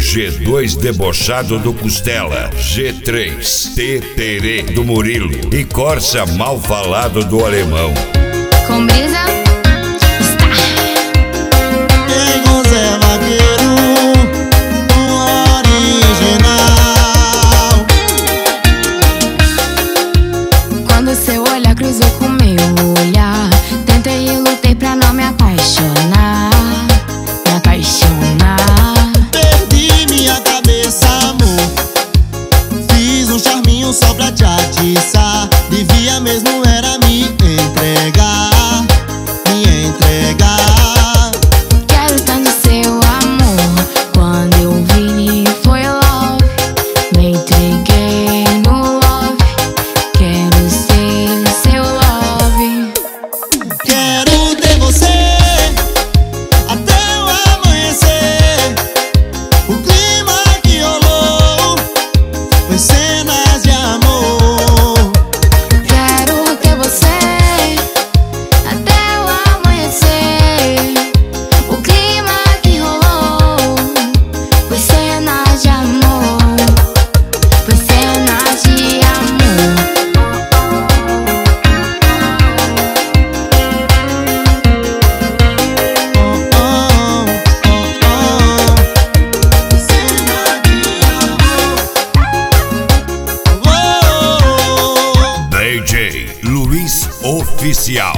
G2 debochado do Costela, G3 Teterê do Murilo e Corsa mal falado do Alemão. Com brisa está. Quem conserva vaqueiro, o original. Quando seu olhar cruzou com meu olhar, tentei e lutei pra não me apaixonar. Me apaixonar. Perdi minha cabeça, amor. Fiz um charminho só pra te atiçar. Devia mesmo era me entregar, me entregar. Quero tanto seu amor. Quando eu vi foi love. Me entreguei no love. Quero ser seu love. Quero ter você até o amanhecer. O clima que rolou foi cenas de amor. Quero ter você até o amanhecer. O clima que rolou foi cenas de amor. Foi cenas de amor. DJ Luiz Oficial.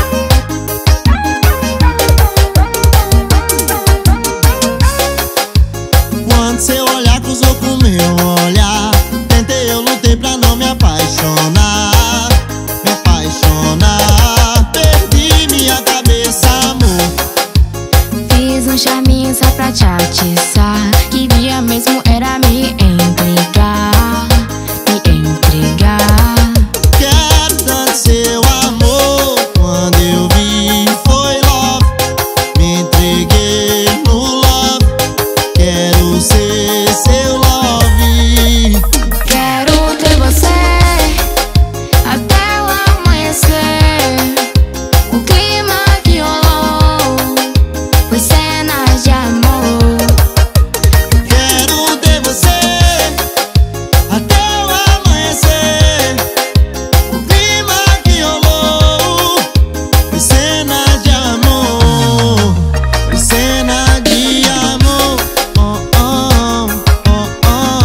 Quando seu olhar cruzou com meu olhar, tentei, eu lutei pra não me apaixonar. Me apaixonar. Perdi minha cabeça, amor. Fiz um charminho só pra te atiçar. Queria mesmo era me entregar. Me entregar. Quero tanto seu amor. Quando eu vi foi love. Me entreguei no love. Quero ser seu love. Quero ter você até o amanhecer. O clima que rolou foi cenas de amor. Quero ter você até o amanhecer. O clima que rolou foi cena de amor. Foi cena de amor. Oh, oh, oh, oh.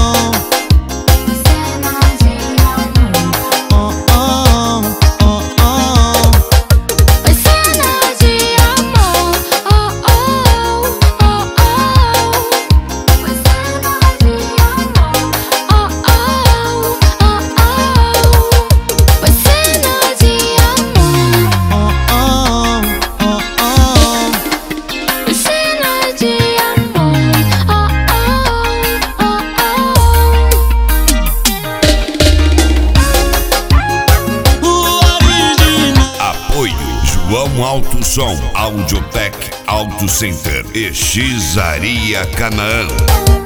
Cenas de amor. Oh, oh, oh, oh. Foi cenas de amor. Oh, oh, oh, oh. Foi cenas de amor. Oh, oh, oh, oh. Foi cenas de amor. Oh, oh, oh, oh. Foi cenas de amor. Oh, oh, oh, O original. Apoio João Alto Som, Audiotech Auto Center e Xizaria Canaã. oh.